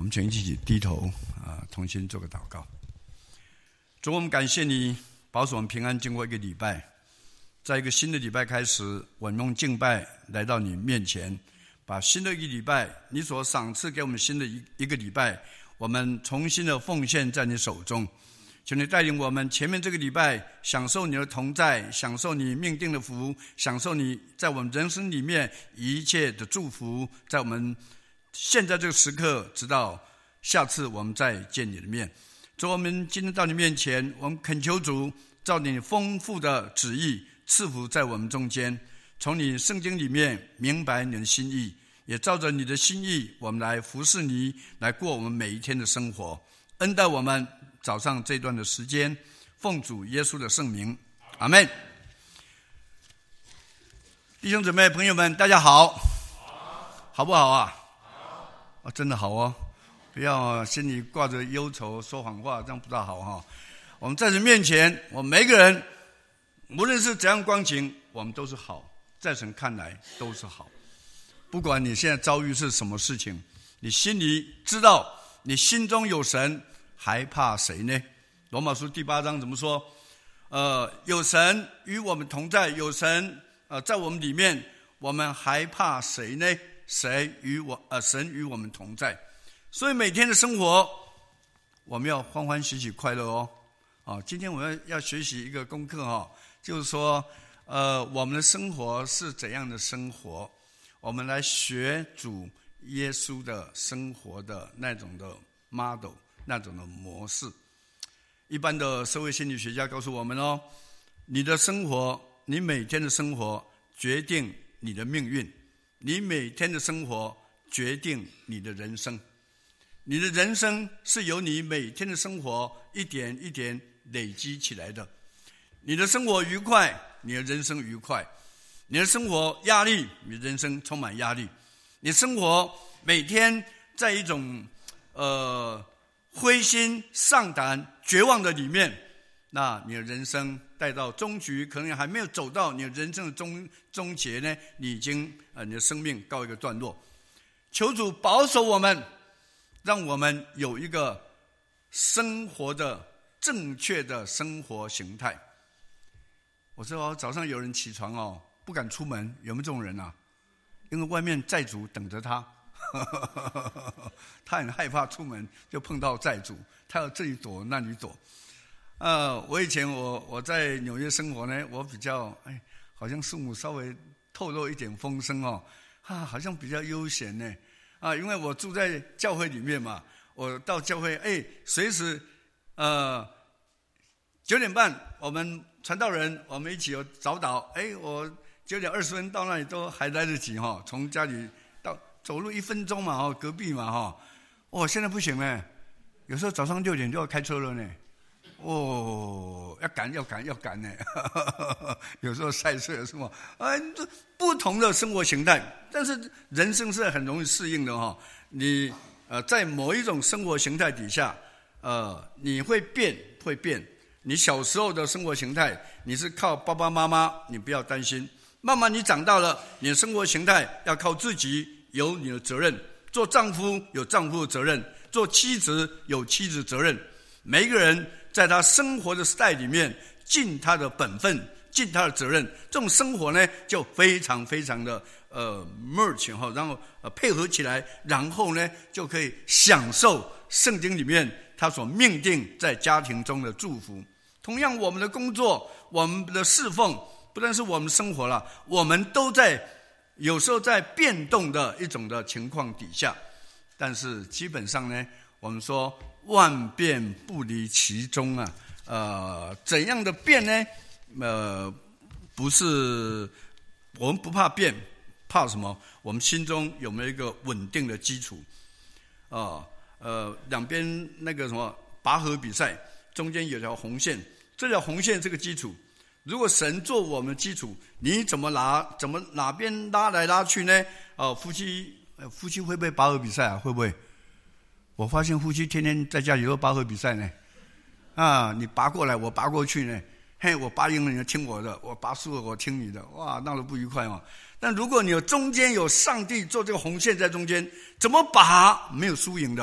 们请一起低头同心做个祷告。主，我们感谢你保守我们平安经过一个礼拜，在一个新的礼拜开始，我们用敬拜来到你面前，把新的一个礼拜你所赏赐给我们新的一个礼拜，我们重新的奉献在你手中。求你带领我们前面这个礼拜享受你的同在，享受你命定的福，享受你在我们人生里面一切的祝福，在我们现在这个时刻直到下次我们再见你的面。主，我们今天到你面前，我们恳求主照你丰富的旨意赐福在我们中间，从你圣经里面明白你的心意，也照着你的心意我们来服侍你，来过我们每一天的生活。恩待我们早上这段的时间，奉主耶稣的圣名，阿们。弟兄姊妹朋友们，大家好，好不好啊？好，真的好哦，不要心里挂着忧愁说谎话，这样不大好哈。我们在神面前，我们每个人无论是怎样光景，我们都是好，在神看来都是好。不管你现在遭遇是什么事情，你心里知道你心中有神，还怕谁呢？罗马书第8章怎么说？有神与我们同在，有神在我们里面，我们还怕谁呢？神与我们同在。所以每天的生活我们要欢欢喜喜快乐哦。今天我们要学习一个功课哦，就是说我们的生活是怎样的生活，我们来学主耶稣的生活的那种的 model， 那种的模式。一般的社会心理学家告诉我们哦，你的生活，你每天的生活决定你的命运，你每天的生活决定你的人生。你的人生是由你每天的生活一点一点累积起来的。你的生活愉快，你的人生愉快；你的生活压力，你的人生充满压力。你生活每天在一种灰心丧胆绝望的里面，那你的人生带到终局，可能还没有走到你的人生的终结呢，你已经你的生命告一个段落。求主保守我们，让我们有一个生活的正确的生活形态。我知道早上有人起床不敢出门，有没有这种人啊？因为外面债主等着他他很害怕出门就碰到债主，他要这里躲那里躲。我以前我在纽约生活呢，我比较好像父母稍微透露一点风声好像比较悠闲呢因为我住在教会里面嘛，我到教会随时9点半我们传道人我们一起有早祷，我9点20分到那里都还来得及从家里到走路1分钟嘛隔壁嘛现在不行了，有时候早上6点就要开车了呢要赶呢有时候赛车有什么不同的生活形态，但是人生是很容易适应的你在某一种生活形态底下你会变。你小时候的生活形态你是靠爸爸妈妈，你不要担心，慢慢你长大了，你的生活形态要靠自己，有你的责任。做丈夫有丈夫的责任，做妻子有妻子责任。每一个人在他生活的 style 里面尽他的本分，尽他的责任，这种生活呢就非常非常的merge 然后配合起来，然后呢就可以享受圣经里面他所命定在家庭中的祝福。同样我们的工作，我们的侍奉，不但是我们生活了，我们都在有时候在变动的一种的情况底下，但是基本上呢，我们说万变不离其宗怎样的变呢？不是我们不怕变，怕什么？我们心中有没有一个稳定的基础两边那个什么拔河比赛，中间有条红线，这条红线这个基础，如果神做我们基础，你怎么哪边拉来拉去呢？夫妻会不会拔河比赛啊？会不会？我发现夫妻天天在家里都拔河比赛呢。你拔过来，我拔过去呢。我拔赢了你听我的，我拔输了我听你的，哇，闹得不愉快嘛。但如果你中间有上帝做这个红线在中间，怎么拔没有输赢的。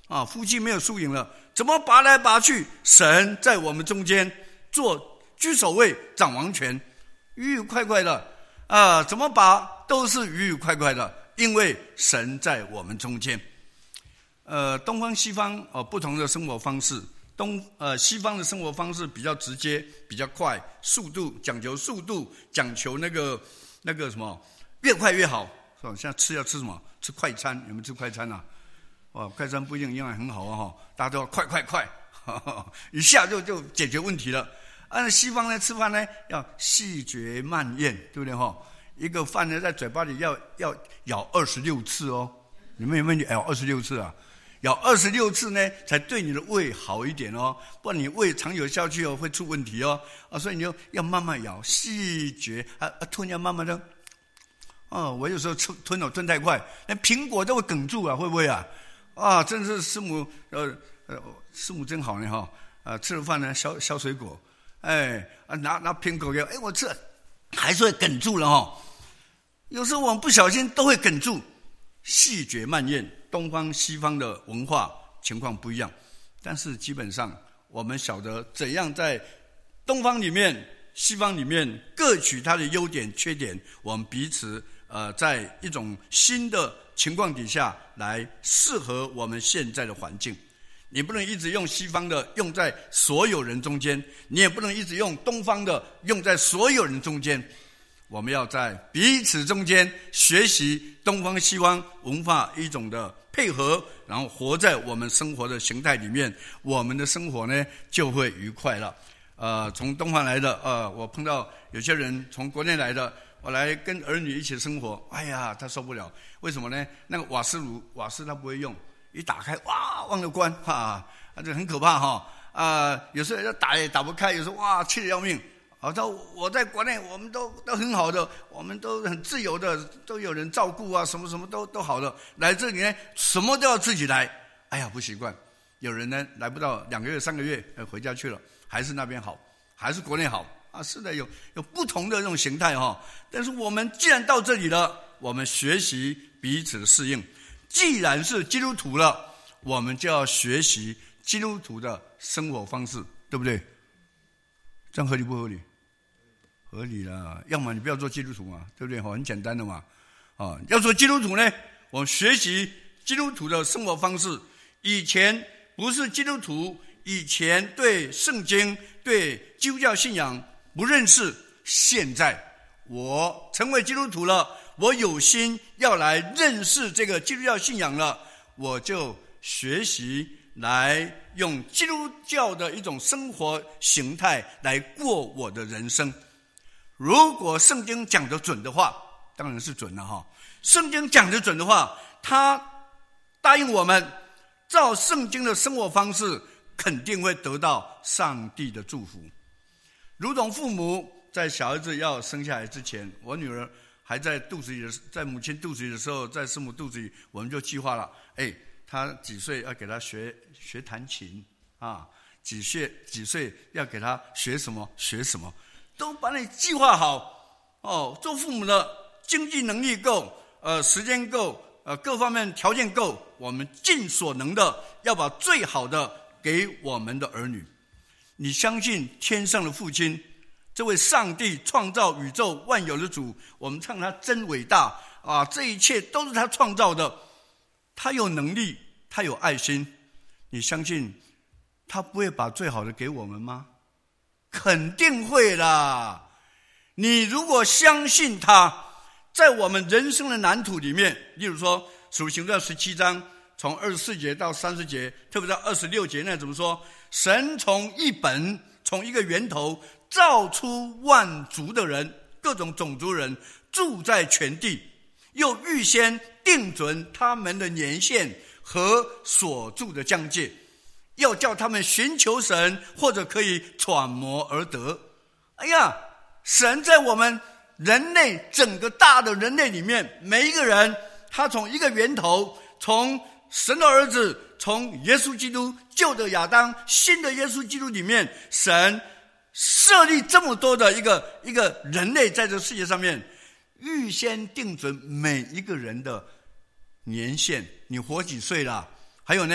夫妻没有输赢了，怎么拔来拔去？神在我们中间做居首位，掌王权，愉愉快快的怎么拔都是愉愉快快的，因为神在我们中间。东方西方不同的生活方式，西方的生活方式比较直接，比较快，速度讲求速度，讲求那个什么越快越好，是吧？现在要吃什么？吃快餐，有没有吃快餐啊？快餐不一定营养很好啊，大家都要快，一下就解决问题了。按西方呢，吃饭呢要细嚼慢咽，对不对哈？一个饭呢在嘴巴里要咬26次哦，你们有没有咬26次啊？咬26次呢，才对你的胃好一点哦，不然你胃长久下去会出问题哦。所以你要慢慢咬，细嚼吞要慢慢的。我有时候吞太快，连苹果都会哽住啊，会不会啊？真是师母真好呢哈！吃了饭呢削水果，拿苹果给我吃，还是会哽住了哈。有时候我们不小心都会哽住，细嚼慢咽。东方西方的文化情况不一样，但是基本上我们晓得怎样在东方里面、西方里面各取它的优点、缺点，我们彼此在一种新的情况底下来适合我们现在的环境。你不能一直用西方的用在所有人中间，你也不能一直用东方的用在所有人中间。我们要在彼此中间学习东方西方文化一种的配合，然后活在我们生活的形态里面，我们的生活呢就会愉快了。从东方来的我碰到有些人从国内来的，我来跟儿女一起生活，他受不了。为什么呢？那个瓦斯他不会用，一打开忘了关这很可怕有时候打也打不开，有时候气得要命。我在国内我们都很好的，我们都很自由的，都有人照顾什么什么都好的。来这里呢，什么都要自己来，不习惯。有人呢来不到2个月3个月回家去了，还是那边好，还是国内好是的，有不同的这种形态但是我们既然到这里了，我们学习彼此的适应。既然是基督徒了，我们就要学习基督徒的生活方式，对不对？这样合理不合理？合理啦，要么你不要做基督徒嘛，对不对？很简单的嘛。要做基督徒呢，我们学习基督徒的生活方式。以前不是基督徒，以前对圣经、对基督教信仰不认识，现在我成为基督徒了，我有心要来认识这个基督教信仰了，我就学习来用基督教的一种生活形态来过我的人生。如果圣经讲得准的话，当然是准了圣经讲得准的话，他答应我们照圣经的生活方式，肯定会得到上帝的祝福。如同父母在小孩子要生下来之前，我女儿还在肚子里的，在母亲肚子里的时候，在师母肚子里，我们就计划了，她几岁要给她学弹琴几岁要给她学什么，都把你计划好做父母的经济能力够，时间够，各方面条件够，我们尽所能的要把最好的给我们的儿女。你相信天上的父亲，这位上帝创造宇宙万有的主，我们唱他真伟大这一切都是他创造的，他有能力，他有爱心。你相信他不会把最好的给我们吗？肯定会啦。你如果相信他，在我们人生的蓝图里面，例如说使徒行传17章从24节到30节，特别到26节那怎么说？神从一个源头造出万族的人，各种种族人住在全地，又预先定准他们的年限和所住的疆界，要叫他们寻求神，或者可以揣摩而得。神在我们人类整个大的人类里面，每一个人他从一个源头，从神的儿子，从耶稣基督旧的亚当新的耶稣基督里面，神设立这么多的一个人类在这个世界上面，预先定准每一个人的年限，你活几岁啦？还有呢，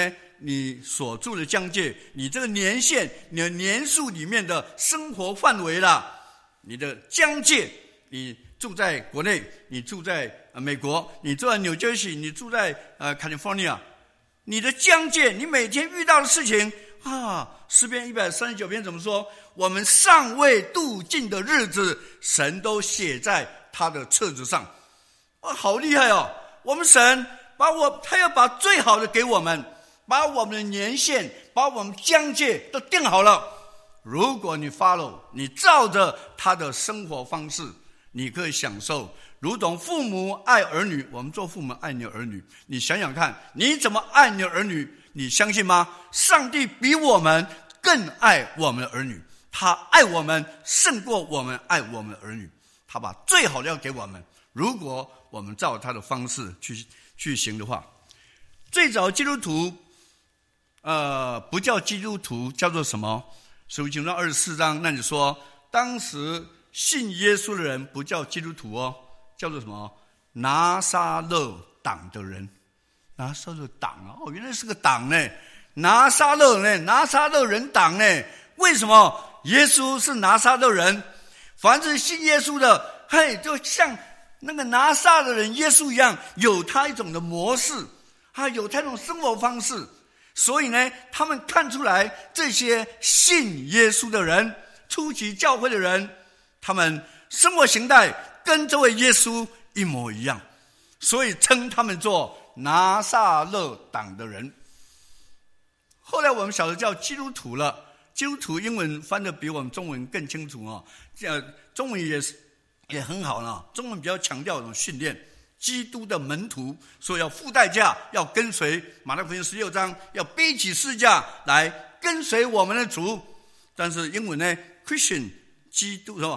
你所住的疆界，你这个年限，你的年数里面的生活范围啦，你的疆界，你住在国内，你住在美国，你住在纽约西，你住在California， 你的疆界，你每天遇到的事情诗篇139篇怎么说？我们尚未度尽的日子，神都写在他的册子上。好厉害哦！我们神他要把最好的给我们，把我们的年限，把我们疆界都定好了。如果你 follow， 你照着他的生活方式，你可以享受如同父母爱儿女，我们做父母爱你的儿女，你想想看，你怎么爱你的儿女？你相信吗？上帝比我们更爱我们的儿女，他爱我们胜过我们爱我们的儿女，他把最好的要给我们。如果我们照他的方式去行的话，最早基督徒不叫基督徒，叫做什么？使徒行传24章那里说，当时信耶稣的人不叫基督徒哦，叫做什么？拿撒勒党的人。拿撒勒党原来是个党呢，拿撒勒人党呢？为什么？耶稣是拿撒勒人，凡是信耶稣的，就像那个拿撒勒人耶稣一样，有他一种的模式，有他一种生活方式。所以呢，他们看出来这些信耶稣的人，初期教会的人，他们生活形态跟这位耶稣一模一样，所以称他们做拿撒勒党的人。后来我们晓得叫基督徒了，基督徒英文翻得比我们中文更清楚中文也很好了，中文比较强调一种训练，基督的门徒，所以要付代价，要跟随马太福音16章，要背起十字架来跟随我们的主。但是英文呢 Christian 基督是吧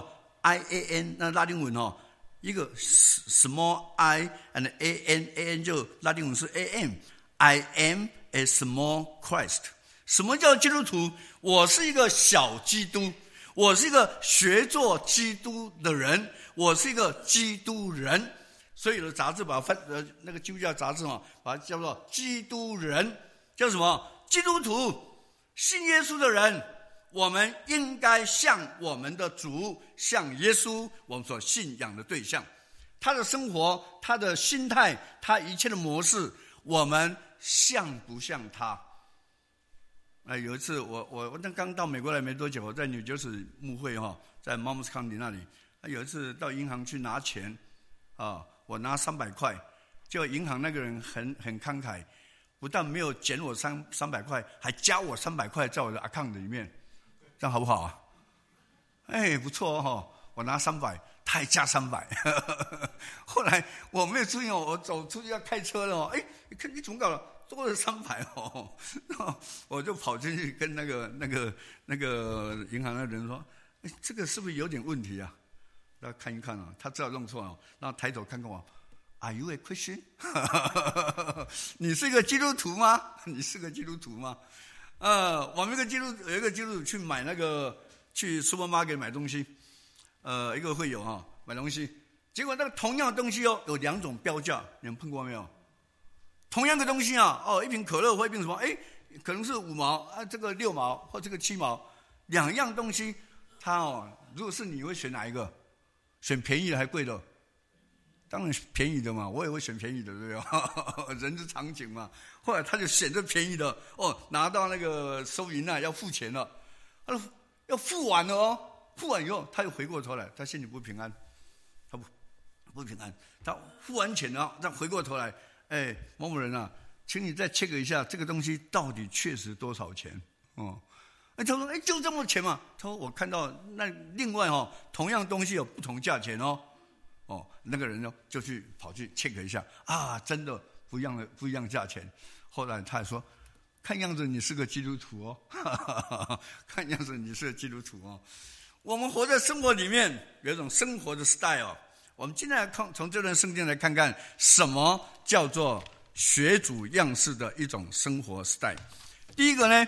IAN 那拉丁文一个 small I and AN 就拉丁文是 AM I am a small Christ。 什么叫基督徒？我是一个小基督，我是一个学做基督的人，我是一个基督人。所以有的杂志把那个基督教杂志把它叫做基督人，叫什么？基督徒，信耶稣的人，我们应该像我们的主，像耶稣，我们所信仰的对象，他的生活，他的心态，他一切的模式，我们像不像他？有一次我刚到美国来没多久，我在纽约市牧会在 Monmouth County 那里，有一次到银行去拿钱我拿300块，结果银行那个人很慷慨，不但没有减我300块，还加我300块在我的 account 里面，这样好不好啊？不错我拿300，他还加300。后来我没有注意我走出去要开车了你怎么搞了？多了300我就跑进去跟那个银行的人说，这个是不是有点问题啊？他看一看他知道弄错了，然后抬头看看我 ，Are you a Christian？ 你是个基督徒吗？你是个基督徒吗？我们有一个基督徒去买去 supermarket 买东西，一个会友买东西，结果那个同样的东西有2种标价，你们碰过没有？同样的东西一瓶可乐或一瓶什么，可能是5毛这个6毛或这个7毛，2样东西，如果是你会选哪一个？选便宜的还贵的？当然便宜的嘛，我也会选便宜的，对不对？人之常情嘛。后来他就选择便宜的，拿到那个收银要付钱了，要付完了付完以后他又回过头来，他心里不平安，他不平安，他付完钱了，再回过头来，某某人请你再 check 一下这个东西到底确实多少钱他说就这么钱嘛。他说我看到那另外同样东西有不同价钱那个人就跑去 check 一下真的不一样价钱。后来他还说，看样子你是个基督徒看样子你是个基督徒我们活在生活里面有一种生活的 style。我们今天来从这段圣经来看看什么叫做学主样式的一种生活 style。第一个呢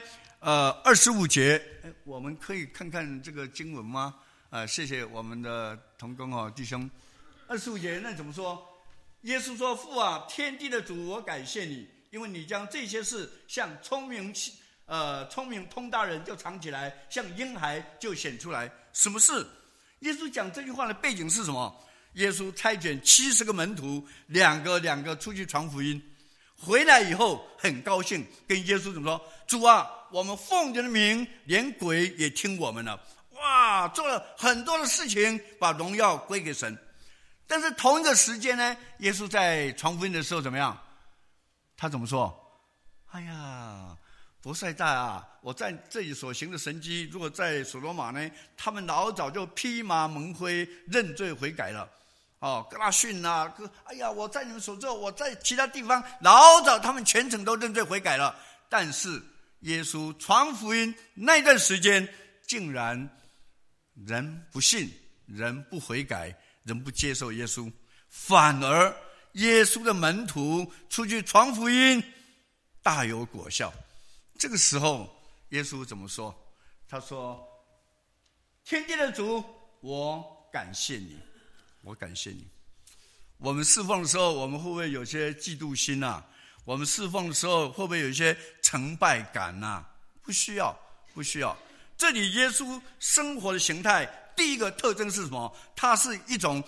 25节，我们可以看看这个经文吗？谢谢我们的同工弟兄。25节那怎么说？耶稣说：父啊，天地的主，我感谢你， 因为你将这些事向聪明通达人就藏起来，向婴孩就显出来。什么事？耶稣讲这句话的背景是什么？耶稣差遣70个门徒，两个出去传福音，回来以后很高兴，跟耶稣怎么说？主啊，我们奉你的名，连鬼也听我们了。哇，做了很多的事情，把荣耀归给神。但是同一个时间呢，耶稣在传福音的时候怎么样？他怎么说？哎呀，伯赛大啊，我在这里所行的神迹，如果在所罗马呢，他们老早就披麻蒙灰认罪悔改了。哥拉逊啊，哎呀，我在你们所做，我在其他地方老早他们全程都认罪悔改了。但是耶稣传福音那段时间，竟然人不信，人不悔改，人不接受耶稣，反而耶稣的门徒出去传福音，大有果效。这个时候耶稣怎么说？他说：天地的主，我感谢你，我感谢你。我们侍奉的时候，我们会不会有些嫉妒心啊？我们侍奉的时候会不会有一些成败感啊？不需要，不需要。这里耶稣生活的形态，第一个特征是什么？它是一种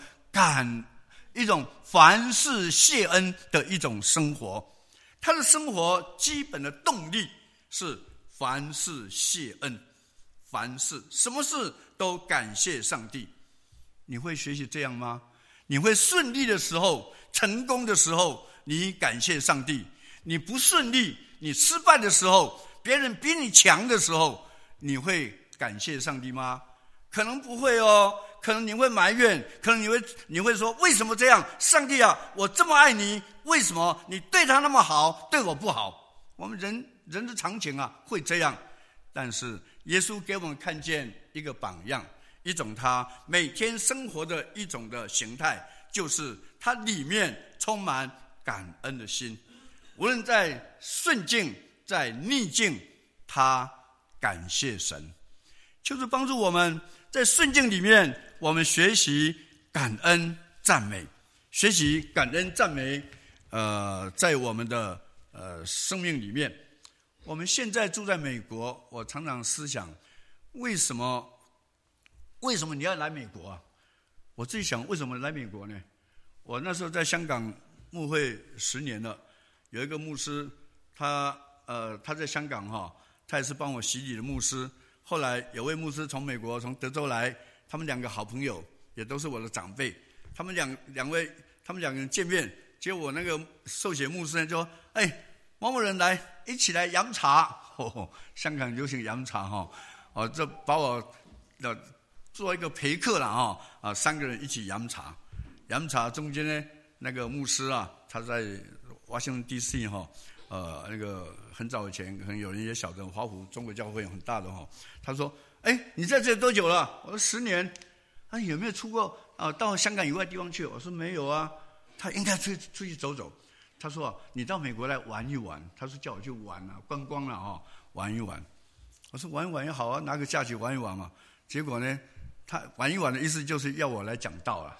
凡事谢恩的一种生活。他的生活基本的动力是凡事谢恩，凡事什么事都感谢上帝。你会学习这样吗？你会顺利的时候，成功的时候，你感谢上帝；你不顺利，你失败的时候，别人比你强的时候，你会感谢上帝吗？可能不会哦，可能你会埋怨，可能你会说，为什么这样？上帝啊，我这么爱你，为什么你对他那么好，对我不好？我们人的常情啊，会这样。但是耶稣给我们看见一个榜样，一种他每天生活的一种的形态，就是他里面充满感恩的心。无论在顺境在逆境，他感谢神，就是帮助我们在顺境里面，我们学习感恩赞美，学习感恩赞美。在我们的生命里面，我们现在住在美国，我常常思想，为什么你要来美国啊？我自己想，为什么来美国呢？我那时候在香港牧会10年了，有一个牧师，他在香港他也是帮我洗礼的牧师。后来有位牧师从美国从德州来，他们2个好朋友，也都是我的长辈。他们两个人见面，结果我那个受洗牧师呢就说：“哎，某某人来，一起来饮茶。”香港流行饮茶这把我做一个陪客了3个人一起饮茶。饮茶中间呢，那个牧师啊，他在华盛顿 DC 那个很早以前，可能有人也晓得，华府中国教会很大的他说：“哎，你在这里多久了？”我说：“10年。”他有没有出过到香港以外地方去？我说没有啊。他应该出去走走。他说：“你到美国来玩一玩。”他说叫我去玩啊，观光了玩一玩。我说玩一玩也好啊，拿个假期玩一玩嘛。结果呢，他玩一玩的意思就是要我来讲道啊。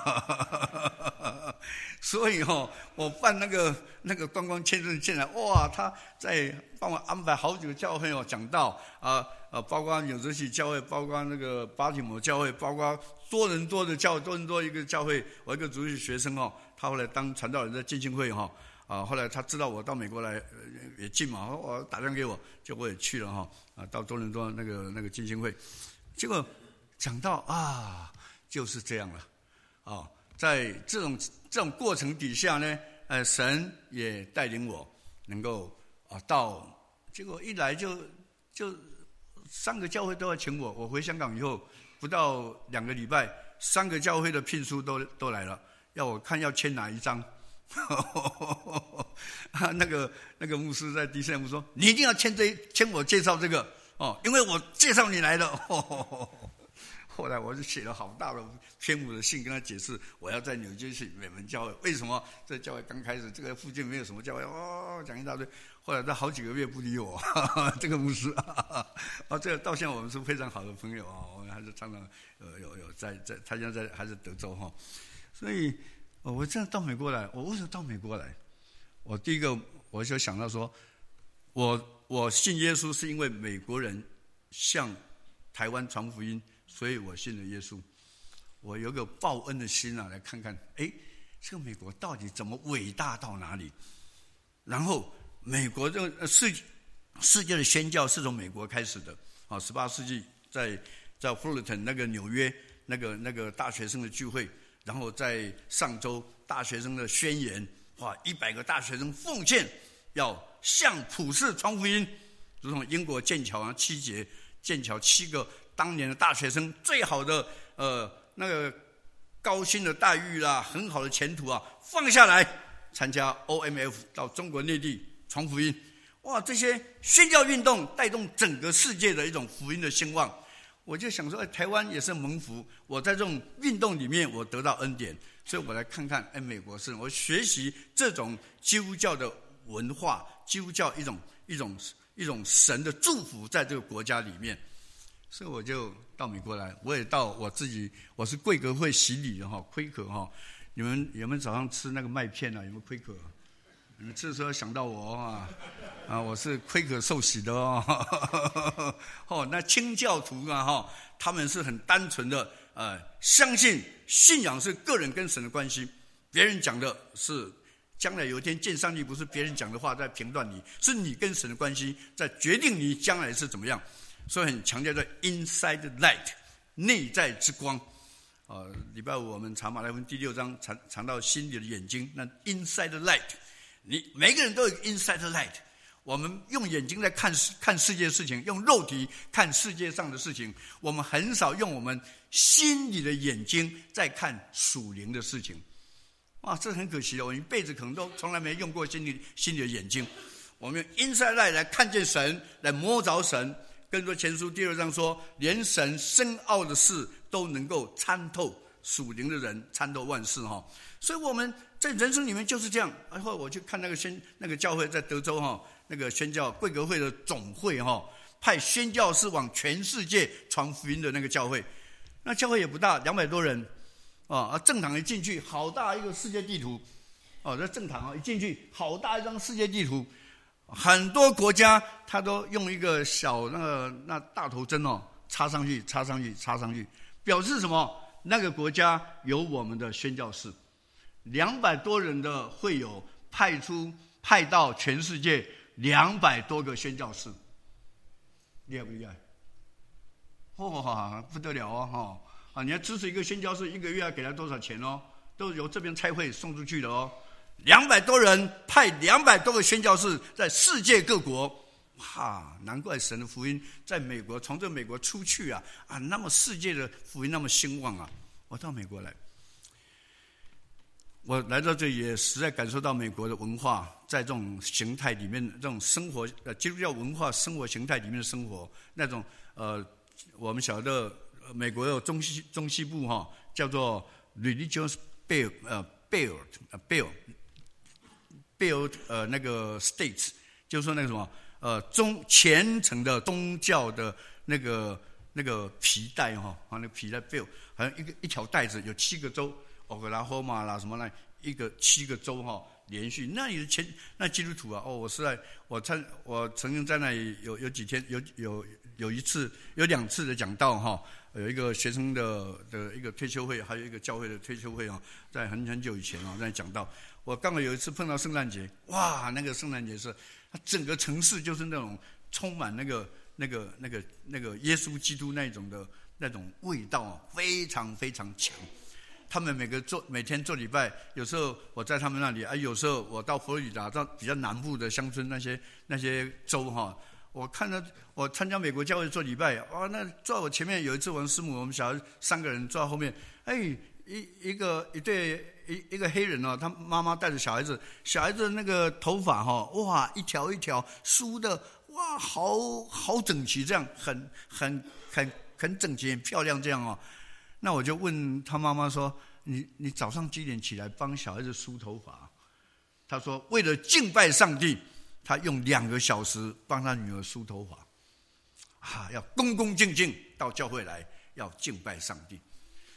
所以我办那个观光签证进来，哇，他在帮我安排好几个教会讲道包括纽泽西教会，包括那个巴提摩教会，包括多伦多的教会，多伦多一个教会，我一个主日学生他后来当传道人在浸信会后来他知道我到美国来也近嘛，我打电话给我，就我也去了到多伦多那个浸信会，结果讲到就是这样了在这种过程底下呢，神也带领我能够到，结果一来就3个教会都要请我。我回香港以后不到2个礼拜，3个教会的聘书都来了，要我看要签哪一张。那个牧师在DC说：“你一定要签我介绍这个因为我介绍你来的。”后来我就写了好大的篇幅的信跟他解释，我要在纽约市美门教会，为什么这教会刚开始这个附近没有什么教会讲一大堆。后来他好几个月不理我，这个牧师这个到现在我们是非常好的朋友我们还是常常有在他现在还是德州所以我真的到美国来。我为什么到美国来？我第一个我就想到说，我信耶稣是因为美国人向台湾传福音，所以我信了耶稣。我有个报恩的心啊，来看看，这个美国到底怎么伟大到哪里？然后美国这个世界的宣教是从美国开始的啊，18世纪在富勒顿那个纽约那个大学生的聚会，然后在上周大学生的宣言，哇，100个大学生奉献要向普世传福音，如同英国剑桥7节，剑桥7个当年的大学生最好的那个高薪的待遇啦，很好的前途啊，放下来参加 OMF 到中国内地传福音。哇，这些宣教运动带动整个世界的一种福音的兴旺。我就想说，台湾也是蒙福，我在这种运动里面我得到恩典，所以我来看看美国是，我学习这种基督教的文化，基督教一种神的祝福在这个国家里面，所以我就到美国来。我也到我是贵格会洗礼的亏可你们有没有早上吃那个麦片啊？有没有亏可？你们这时候想到我我是亏可受洗的那清教徒啊他们是很单纯的相信信仰是个人跟神的关系，别人讲的是将来有一天见上帝，不是别人讲的话在评断你，是你跟神的关系在决定你将来是怎么样。所以很强调的 inside light 内在之光。礼拜五我们查马太福音第6章尝到心里的眼睛，那 inside light， 你每个人都有 inside light。我们用眼睛在看世界事情，用肉体看世界上的事情，我们很少用我们心里的眼睛在看属灵的事情。哇，这很可惜的，我一辈子可能都从来没用过心里的眼睛。我们用 inside light 来看见神，来摸着神。哥林多前书第2章说，连神深奥的事都能够参透，属灵的人参透万事所以我们在人生里面就是这样。然后我去看那个教会在德州那个宣教贵格会的总会派宣教士往全世界传福音的那个教会，那教会也不大，200多人正堂一进去，好大一个世界地图这正堂一进去，好大一张世界地图，很多国家他都用一个小那大头针插上去，表示什么？那个国家有我们的宣教士，200多人的会友派到全世界200多个宣教士，厉害不厉害？不得了你要支持一个宣教士，1个月要给他多少钱都由这边差会送出去的200多人派200多个宣教士在世界各国，难怪神的福音在美国，从这美国出去那么世界的福音那么兴旺我到美国来，我来到这里也实在感受到美国的文化在这种形态里面，这种生活基督教文化生活形态里面的生活，那种我们晓得美国有中西部叫做 religious build 那个 states， 就是说那个什么虔诚的宗教的那个皮带那个皮带 build 好像一条带子有7个州，俄克拉荷马啦什么那7个州连续，那里的那基督徒我曾经在那里有几天有2次的讲道有一个学生的一个退休会，还有一个教会的退休会在很久以前在讲道。我刚好有一次碰到圣诞节，哇，那个圣诞节是它整个城市就是那种充满那个耶稣基督那种味道非常非常强。他们每天做礼拜，有时候我在他们那里有时候我到佛罗里达到比较南部的乡村那些州我看到我参加美国教会做礼拜那坐我前面有一次我们师母，我们小孩3个人坐在后面，一个黑人他妈妈带着小孩子那个头发哇一条一条梳的哇好整齐，这样很整齐很漂亮这样那我就问他妈妈说，你早上几点起来帮小孩子梳头发？他说为了敬拜上帝，他用2个小时帮他女儿梳头发要恭恭敬敬到教会来，要敬拜上帝。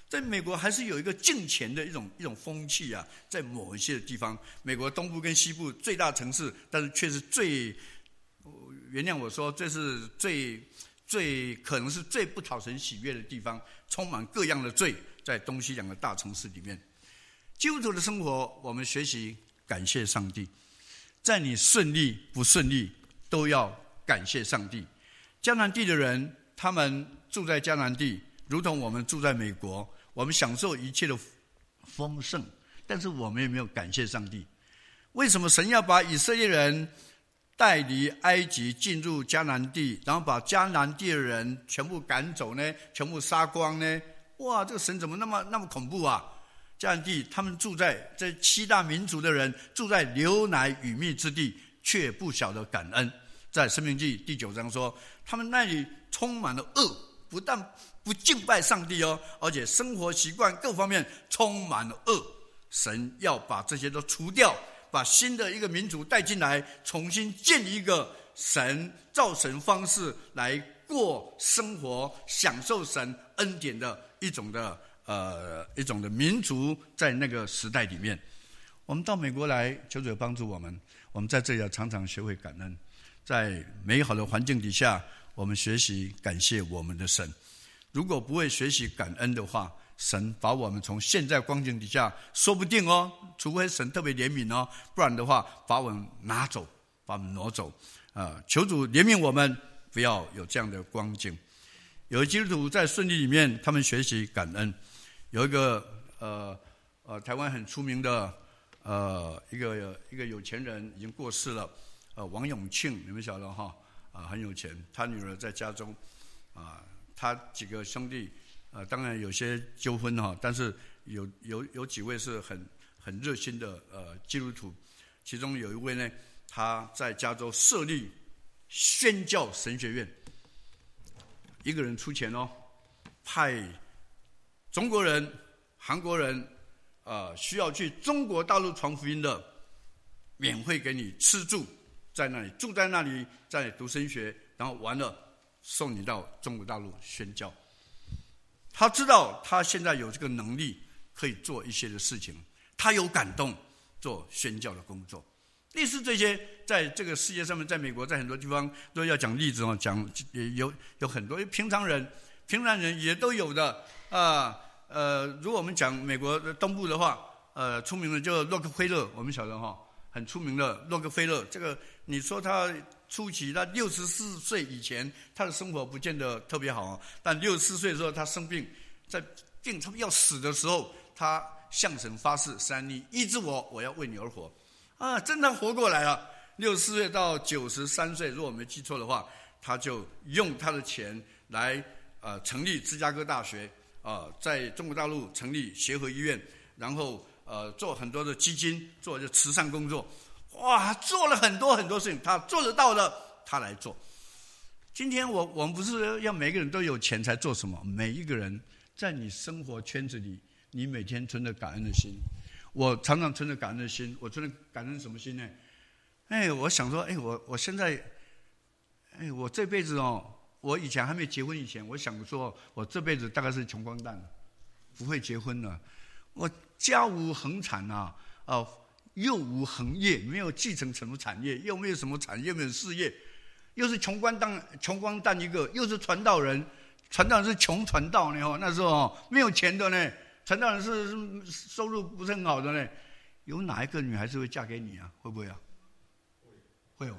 在美国还是有一个敬钱的一种风气啊，在某一些地方，美国东部跟西部最大城市，但是却是原谅我说，这是最可能是最不讨神喜悦的地方，充满各样的罪，在东西两个大城市里面。基督徒的生活，我们学习感谢上帝，在你顺利不顺利都要感谢上帝。迦南地的人，他们住在迦南地，如同我们住在美国，我们享受一切的丰盛，但是我们也没有感谢上帝。为什么神要把以色列人带离埃及进入迦南地，然后把迦南地的人全部赶走呢？全部杀光呢？哇，这个神怎么那么恐怖啊？迦南地他们住在这7大民族的人住在流奶与蜜之地，却不晓得感恩。在申命记第9章说，他们那里充满了恶，不但不敬拜上帝哦，而且生活习惯各方面充满了恶。神要把这些都除掉，把新的一个民族带进来，重新建立一个照神方式来过生活，享受神恩典的一种的民族，在那个时代里面。我们到美国来，求主帮助我们在这里要常常学会感恩，在美好的环境底下，我们学习感谢我们的神。如果不会学习感恩的话，神把我们从现在光景底下，说不定除非神特别怜悯不然的话把我们拿走，把我们挪走。求主怜悯我们，不要有这样的光景。有的基督徒在顺利里面，他们学习感恩。有一个台湾很出名的一个有钱人，已经过世了，王永庆，你们晓得很有钱，他女儿在家中他几个兄弟当然有些纠纷但是有几位是很热心的基督徒。其中有一位呢，他在加州设立宣教神学院，一个人出钱派中国人、韩国人需要去中国大陆传福音的，免费给你吃住，在那里住在那里，在那里读神学，然后完了送你到中国大陆宣教。他知道他现在有这个能力可以做一些的事情，他有感动做宣教的工作。类似这些，在这个世界上面，在美国，在很多地方都要讲例子讲有很多平常人也都有的如果我们讲美国的东部的话，出名的就洛克菲勒，我们晓得很出名的洛克菲勒。这个你说他初期，他64岁以前，他的生活不见得特别好但64岁的时候，他生病，在病差不多要死的时候，他向神发誓：神，你医治我，我要为你而活。真的活过来了。64岁到93岁，如果我没记错的话，他就用他的钱来成立芝加哥大学，在中国大陆成立协和医院，然后做很多的基金，做慈善工作。哇，做了很多很多事情，他做得到的，他来做。今天我们不是要每个人都有钱才做什么，每一个人在你生活圈子里，你每天存着感恩的心。我常常存着感恩的心，我存着感恩什么心呢？我想说，我现在，我这辈子我以前还没结婚以前，我想说，我这辈子大概是穷光蛋了，不会结婚了。我家无恒产又无恒业，没有继承什么产业，又没有什么产业，没有事业，又是穷光蛋一个，又是传道人是穷传道呢那时候没有钱的呢。传道人是收入不是很好的呢，有哪一个女孩子会嫁给你啊？会不会啊？会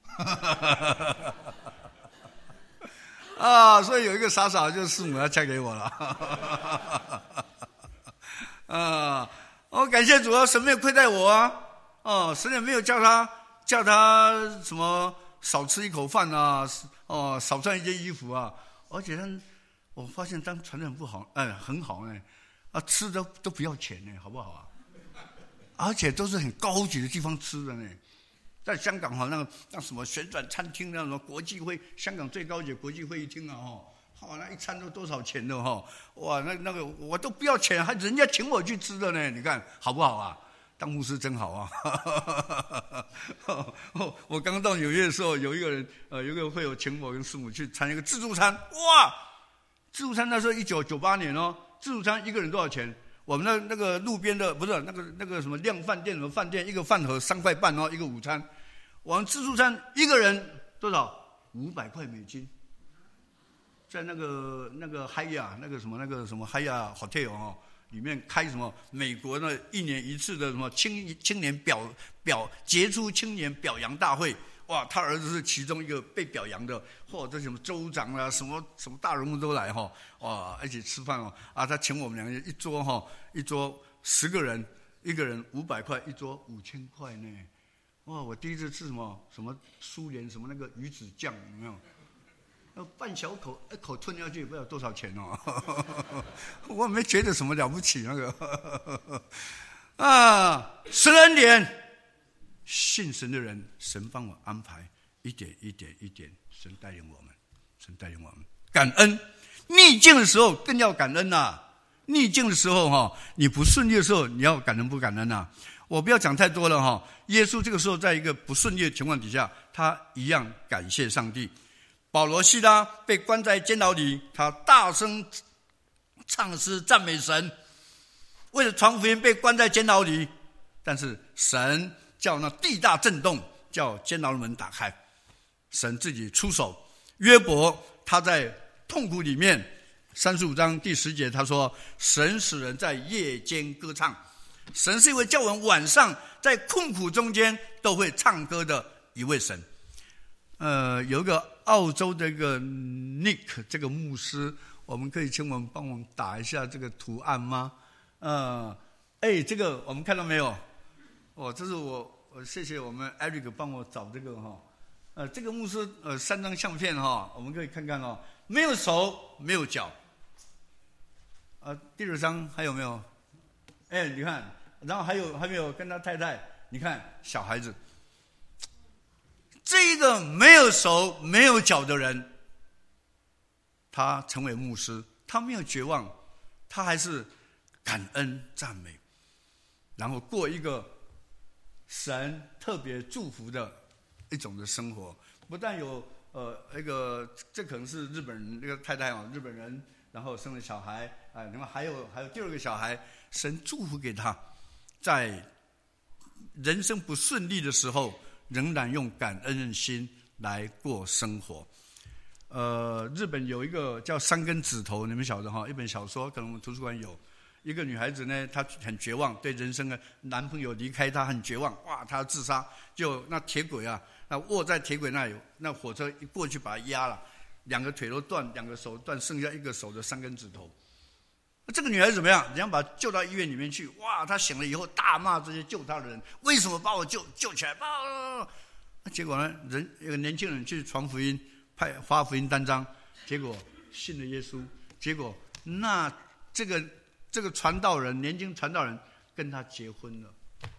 所以有一个傻傻就是师母要嫁给我了感谢主神没有亏待我神也没有叫他什么少吃一口饭少穿一件衣服而且我发现当传人不好很好呢吃的都不要钱呢，好不好而且都是很高级的地方吃的呢。在香港那什么旋转餐厅，那什么国际会，香港最高级的国际会议厅那一餐都多少钱的哇，那个我都不要钱，还人家请我去吃的呢，你看好不好当牧师真好我刚到纽约的时候，有一个人有一个会友请我跟师母去参加一个自助餐，哇，自助餐那时候1998年自助餐一个人多少钱？我们那个路边的不是那个什么量饭店什么饭店，一个饭盒3块半一个午餐。我们自助餐一个人多少？500块美金。在那个海雅那个什么海雅 hotel 里面开什么美国的1年1次的什么青年杰出青年表扬大会。哇，他儿子是其中一个被表扬的，这什么州长啦，什么大人物都来哇，一起吃饭他请我们2个人一桌10个人，一个人500块，一桌5000块呢。哇，我第一次吃什么苏联什么那个鱼子酱，有没有？半小口一口吞下去，不知道多少钱我没觉得什么了不起那个神恩典。信神的人，神帮我安排一点一点，神带领我们，感恩。逆境的时候更要感恩逆境的时候你不顺利的时候，你要感恩不感恩我不要讲太多了耶稣这个时候在一个不顺利的情况底下，他一样感谢上帝。保罗西拉被关在监牢里，他大声唱诗赞美神，为了传福音被关在监牢里，但是神叫那地大震动，叫监牢的门打开，神自己出手。约伯他在痛苦里面，35章第10节他说，神使人在夜间歌唱。神是一位叫我们晚上在困苦中间都会唱歌的一位神。有一个澳洲的一个 Nick 这个牧师，我们可以请我们帮我们打一下这个图案吗？这个我们看到没有？这是我谢谢我们 Eric 帮我找这个这个牧师3张相片我们可以看看没有手没有脚。第2张还有没有？你看，然后还没有跟他太太，你看小孩子。这一个没有手没有脚的人，他成为牧师，他没有绝望，他还是感恩赞美，然后过一个神特别祝福的一种的生活。不但有这可能是日本人那个太太日本人，然后生了小孩然后还有第2个小孩，神祝福给他，在人生不顺利的时候，仍然用感恩的心来过生活。日本有一个叫3根指头，你们晓得一本小说，可能我们图书馆有。一个女孩子呢，她很绝望，对人生的男朋友离开她很绝望，她要自杀，就那铁轨那卧在铁轨那里，那火车一过去把她压了，2个腿都断，2个手断，剩下1个手的3根指头。这个女孩子怎么样？人家把她救到医院里面去，她醒了以后大骂这些救她的人，为什么把我救起来？结果呢，一个年轻人去传福音，发福音单张，结果信了耶稣，结果那这个传道人，年轻传道人跟他结婚了。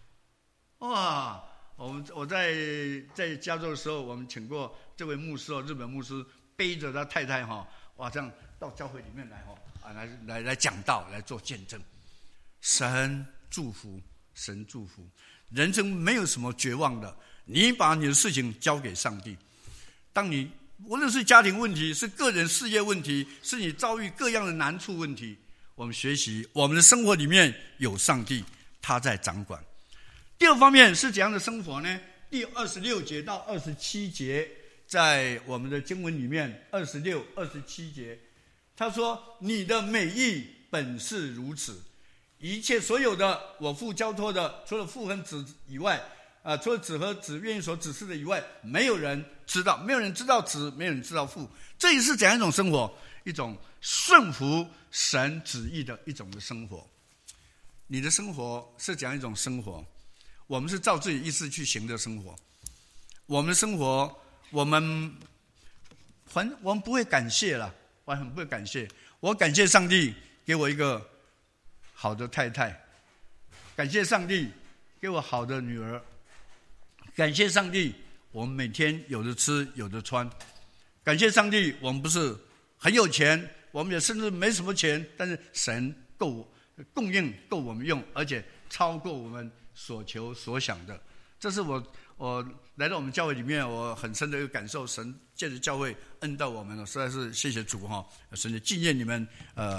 我在加州的时候，我们请过这位牧师日本牧师背着他太太这样到教会里面来讲道，来做见证。神祝福，人生没有什么绝望的，你把你的事情交给上帝。当你无论是家庭问题，是个人事业问题，是你遭遇各样的难处问题，我们学习我们的生活里面有上帝，他在掌管。第2方面是怎样的生活呢？第26节到27节，在我们的经文里面26、27节，他说：你的美意本是如此，一切所有的我父交托的，除了父和子以外，除了子和子愿意所指示的以外，没有人知道，没有人知道子，没有人知道父。这也是怎样一种生活？一种顺服神旨意的一种的生活。你的生活是怎样一种生活？我们是照自己意思去行的生活。我们的生活，我们不会感谢了，我很不会感谢。我感谢上帝给我一个好的太太，感谢上帝给我好的女儿，感谢上帝我们每天有的吃有的穿，感谢上帝我们不是很有钱，我们也甚至没什么钱，但是神供应够我们用，而且超过我们所求所想的。这是我来到我们教会里面，我很深的一个感受，神借着教会恩到我们了，实在是谢谢主神也纪念你们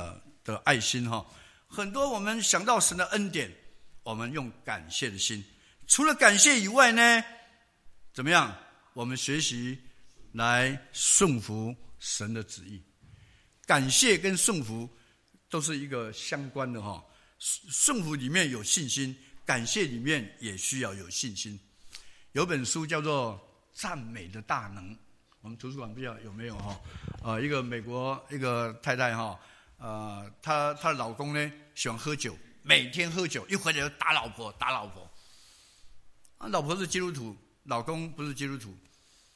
的爱心哈。很多我们想到神的恩典，我们用感谢的心。除了感谢以外呢，怎么样？我们学习来顺服神的旨意。感谢跟顺服都是一个相关的哈。顺服里面有信心，感谢里面也需要有信心。有本书叫做《赞美的大能》，我们图书馆不知道有没有哈？一个美国一个太太哈，她的老公呢喜欢喝酒，每天喝酒，一回来就打老婆。老婆是基督徒，老公不是基督徒。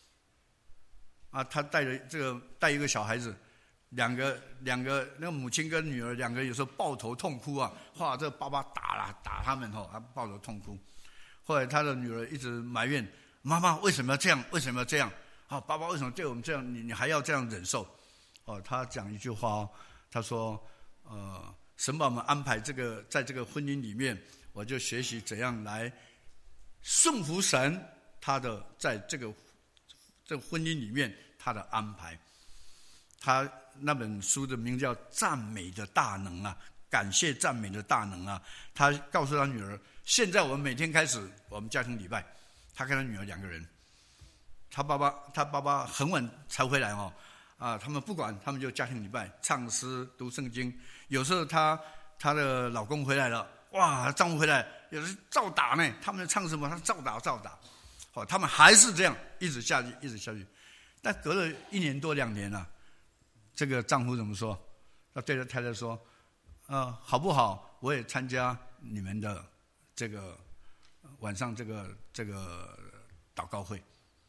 他带一个小孩子，两个那个母亲跟女儿两个有时候抱头痛哭啊，哇，这爸爸打他们他抱头痛哭。后来他的女儿一直埋怨妈妈为什么要这样？为什么要这样？爸爸为什么对我们这样？你还要这样忍受？他讲一句话他说神把我们安排在这个婚姻里面，我就学习怎样来顺服神，他的在这个婚姻里面他的安排。他那本书的名叫《赞美的大能》啊，感谢赞美的大能啊。他告诉他女儿，现在我们每天开始我们家庭礼拜，他跟他女儿两个人。他爸爸很晚才回来他们不管，他们就家庭礼拜，唱诗读圣经。有时候她的老公回来了，哇，丈夫回来，有时照打呢。他们唱什么，他照打。他们还是这样一直下去。但隔了1年多2年了，这个丈夫怎么说？他对着太太说：好不好？我也参加你们的这个晚上这个祷告会。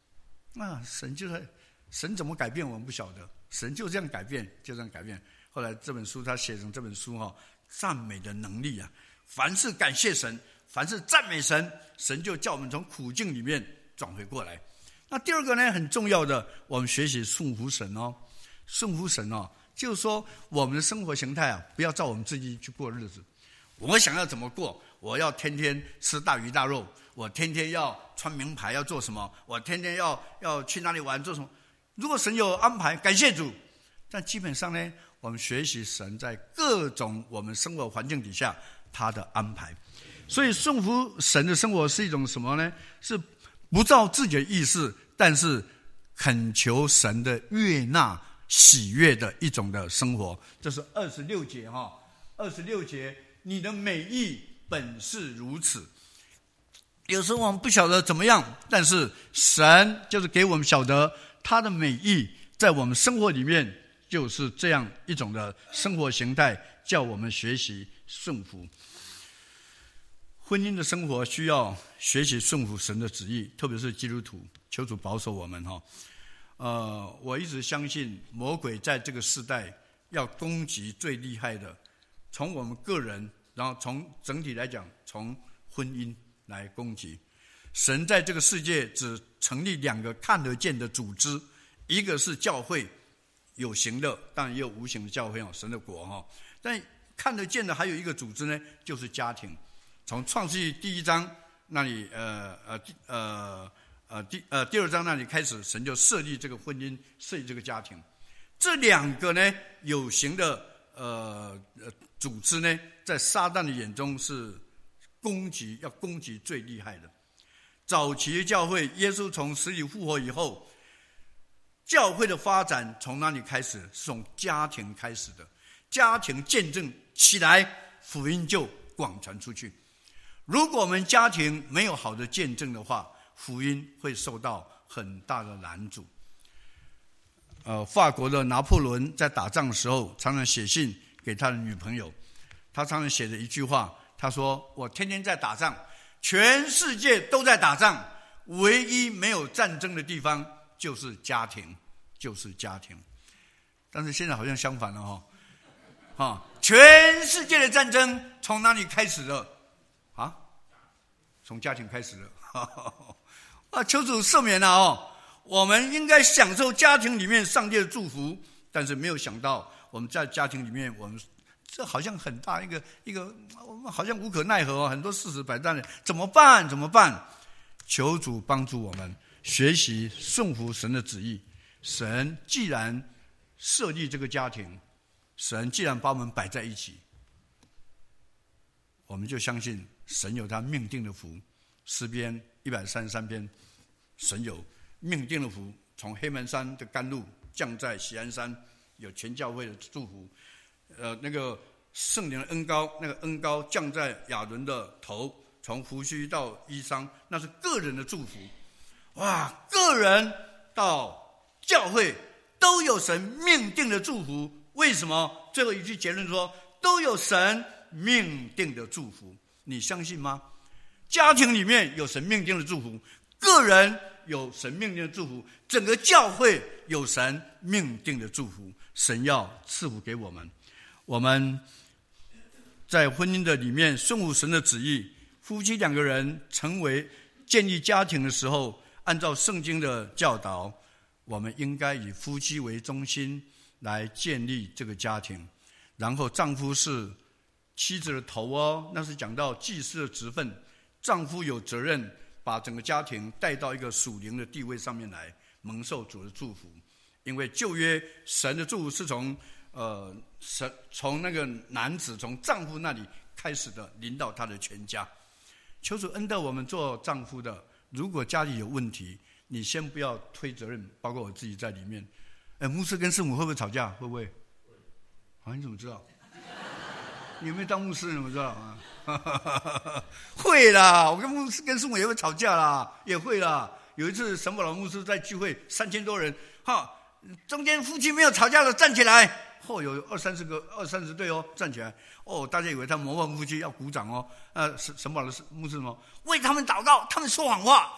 神怎么改变我们不晓得，神就这样改变。后来这本书他写成这本书赞美的能力啊，凡是感谢神，凡是赞美神，神就叫我们从苦境里面转回过来。那第二个呢，很重要的，我们学习顺服神顺服神就是说我们的生活形态不要照我们自己去过日子。我想要怎么过？我要天天吃大鱼大肉，我天天要穿名牌，要做什么？我天天要去哪里玩，做什么？如果神有安排，感谢主。但基本上呢，我们学习神在各种我们生活环境底下他的安排。所以顺服神的生活是一种什么呢？是不照自己的意思，但是恳求神的悦纳喜悦的一种的生活。这是26节26节，你的美意本是如此。有时候我们不晓得怎么样，但是神就是给我们晓得他的美意在我们生活里面就是这样一种的生活形态，叫我们学习顺服。婚姻的生活需要学习顺服神的旨意，特别是基督徒，求主保守我们我一直相信魔鬼在这个世代要攻击最厉害的，从我们个人，然后从整体来讲，从婚姻来攻击。神在这个世界只成立2个看得见的组织，一个是教会，有形的，当然也有无形的教会神的国但看得见的还有一个组织呢，就是家庭。从创世纪第1章那里第2章那里开始，神就设立这个婚姻，设立这个家庭。这2个呢有形的组织呢，在撒旦的眼中是要攻击最厉害的。早期的教会，耶稣从死里复活以后，教会的发展从哪里开始？是从家庭开始的。家庭见证起来，福音就广传出去。如果我们家庭没有好的见证的话，福音会受到很大的拦阻。法国的拿破仑在打仗的时候，常常写信给他的女朋友。他常常写着一句话，他说：我天天在打仗，全世界都在打仗，唯一没有战争的地方就是家庭。但是现在好像相反了全世界的战争从哪里开始的？从家庭开始的。求主赦免我们应该享受家庭里面上帝的祝福，但是没有想到我们在家庭里面，我们这好像很大一个我们好像无可奈何很多事实摆在那里，怎么办？求主帮助我们学习顺服神的旨意。神既然设立这个家庭， 神既然把我们摆在一起，我们就相信神有他命定的福。诗篇133篇，神有命定的福，从黑门山的甘露降在锡安山，有全教会的祝福。那个圣灵的恩膏，那个恩膏降在亚伦的头，从胡须到衣裳，那是个人的祝福。哇，个人到教会都有神命定的祝福。为什么？最后一句结论说，都有神命定的祝福。你相信吗？家庭里面有神命定的祝福，个人有神命定的祝福，整个教会有神命定的祝福。神要赐福给我们。我们在婚姻的里面顺服神的旨意，夫妻两个人成为建立家庭的时候，按照圣经的教导，我们应该以夫妻为中心来建立这个家庭。然后丈夫是妻子的头哦，那是讲到祭司的职分。丈夫有责任把整个家庭带到一个属灵的地位上面来，蒙受主的祝福。因为旧约神的祝福是从那个男子，从丈夫那里开始的，临到他的全家。求主恩待我们做丈夫的，如果家里有问题，你先不要推责任，包括我自己在里面。牧师跟师母会不会吵架？会不会？你怎么知道？你有没有当牧师？你怎么知道啊？会啦，我跟牧师跟师母也会吵架啦，也会啦。有一次神宝老牧师在聚会，3000多人，中间夫妻没有吵架的站起来，有20-30对哦，站起来大家以为他模范夫妻要鼓掌哦。神宝的牧师什么？为他们祷告，他们说谎话。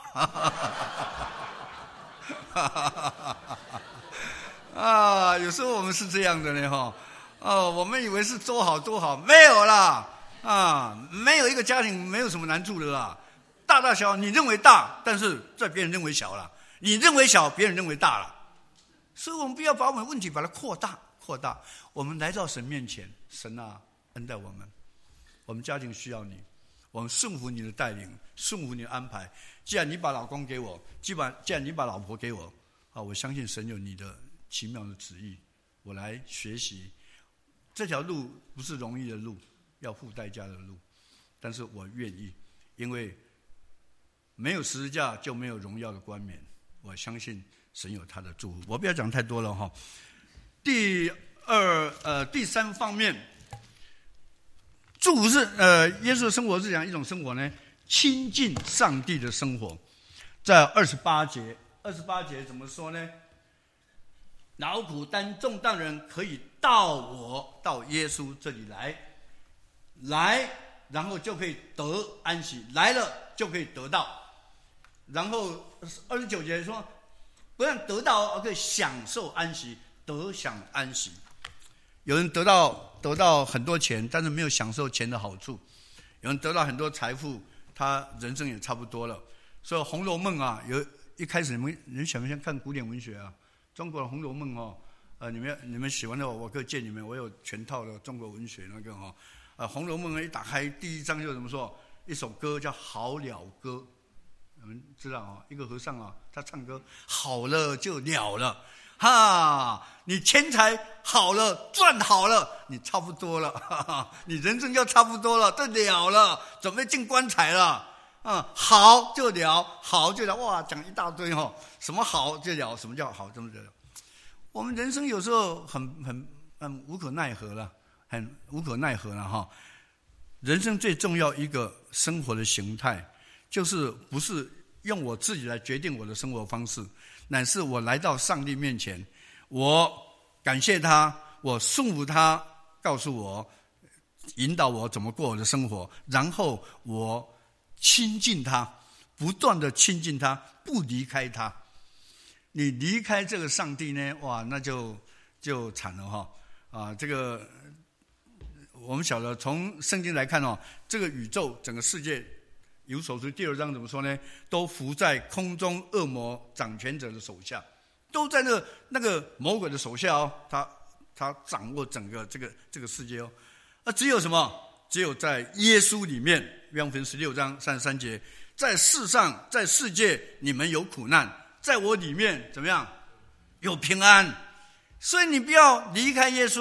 有时候我们是这样的呢我们以为是多好多好，没有啦没有一个家庭没有什么难处的啦，大大小你认为大，但是在别人认为小啦，你认为小，别人认为大啦。所以我们不要把我们问题把它扩大。我们来到神面前，神啊，恩待我们，我们家庭需要你，我们顺服你的带领，顺服你的安排。既然你把老公给我，既然你把老婆给我我相信神有你的奇妙的旨意，我来学习。这条路不是容易的路，要付代价的路，但是我愿意，因为没有十字架就没有荣耀的冠冕。我相信神有他的祝福。我不要讲太多了第三方面，祝福是耶稣的生活是讲一种生活呢，亲近上帝的生活。在28节怎么说呢？劳苦担重担人可以到耶稣这里来，然后就可以得安息，来了就可以得到。然后29节说，不但得到，而可以享受安息，得享安息。有人得到很多钱，但是没有享受钱的好处；有人得到很多财富，他人生也差不多了。所以《红楼梦》一开始你们想不想看古典文学啊？中国的《红楼梦》你们喜欢的我可以借你们，我有全套的中国文学那个《红楼梦》一打开第一章就怎么说？一首歌叫《好了歌》，你们知道一个和尚他唱歌，好了就了了，你钱财好了，赚好了，你差不多了，你人生就差不多了，这了了，准备进棺材了。好就了，好就了，哇，讲一大堆什么好就了，什么叫好，怎么叫？我们人生有时候很无可奈何了，很无可奈何了人生最重要一个生活的形态，就是不是用我自己来决定我的生活方式，乃是我来到上帝面前，我感谢他，我顺服他，告诉我，引导我怎么过我的生活，然后我亲近他，不断的亲近他，不离开他。你离开这个上帝呢，哇，那就惨了这个我们晓得，从圣经来看这个宇宙整个世界，有所书第2章怎么说呢？都服在空中恶魔掌权者的手下，都在那个魔鬼的手下他掌握整个这个世界只有什么？只有在耶稣里面，约翰福音16章33节，在世上，在世界你们有苦难，在我里面怎么样？有平安。所以你不要离开耶稣，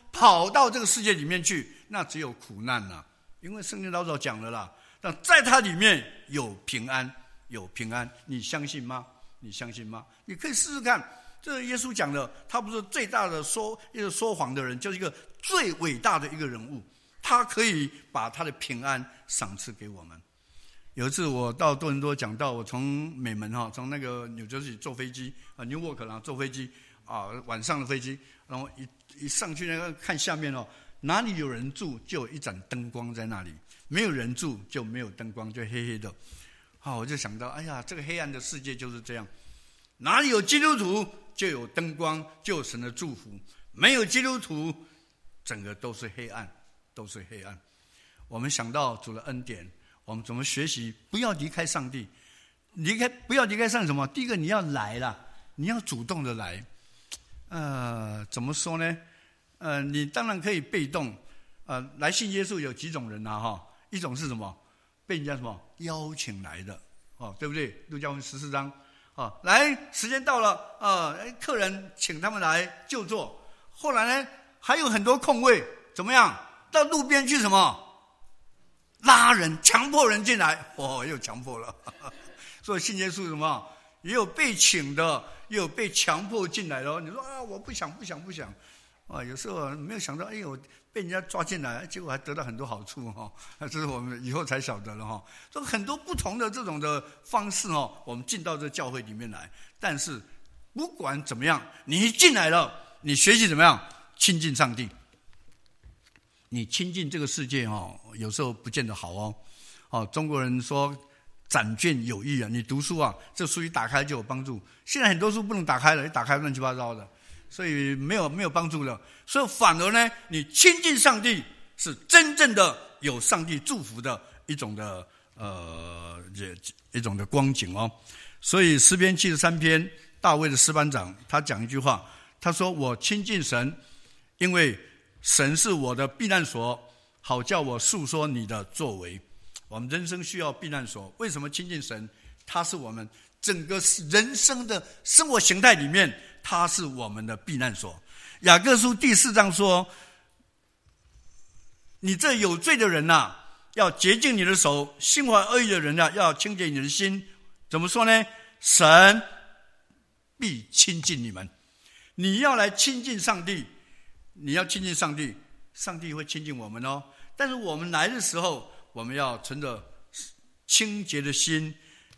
跑到这个世界里面去，那只有苦难了。因为圣经老早讲了啦，但在它里面有平安，有平安，你相信吗？你相信吗？你可以试试看。这耶稣讲的，他不是最大的一个说谎的人，就是一个最伟大的一个人物，他可以把他的平安赏赐给我们。有一次我到多伦多讲道，我从美门从那个纽泽西坐飞机Newark 然后坐飞机晚上的飞机，然后一上去那个看下面哪里有人住就有一盏灯光在那里，没有人住就没有灯光，就黑黑的。我就想到，哎呀，这个黑暗的世界就是这样，哪里有基督徒就有灯光，就有神的祝福，没有基督徒整个都是黑暗，都是黑暗。我们想到主的恩典，我们怎么学习不要离开上帝，不要离开上帝什么？第一个你要来啦，你要主动的来。怎么说呢？你当然可以被动。来信耶稣有几种人一种是什么？被人家什么邀请来的对不对？路加福音14章来，时间到了客人请他们来就坐。后来呢，还有很多空位，怎么样？到路边去什么？拉人，强迫人进来，又强迫了。所以信耶稣什么？也有被请的，也有被强迫进来的。你说我不想。有时候没有想到，我被人家抓进来，结果还得到很多好处这是我们以后才晓得了所以很多不同的这种的方式我们进到这教会里面来。但是不管怎么样，你一进来了，你学习怎么样亲近上帝。你亲近这个世界有时候不见得好中国人说展卷有益你读书这书一打开就有帮助。现在很多书不能打开了，一打开乱七八糟的，所以没有帮助了。所以反而呢，你亲近上帝是真正的有上帝祝福的一种的一种的光景所以诗篇73篇大卫的诗班长他讲一句话，他说我亲近神，因为神是我的避难所，好叫我述说你的作为。我们人生需要避难所，为什么亲近神？他是我们整个人生的生活形态里面，他是我们的避难所。雅各书第4章说，你这有罪的人要洁净你的手，心怀恶意的人要清洁你的心。怎么说呢？神必亲近你们。你要来亲近上帝，你要亲近上帝，上帝会亲近我们但是我们来的时候，我们要存着清洁的心，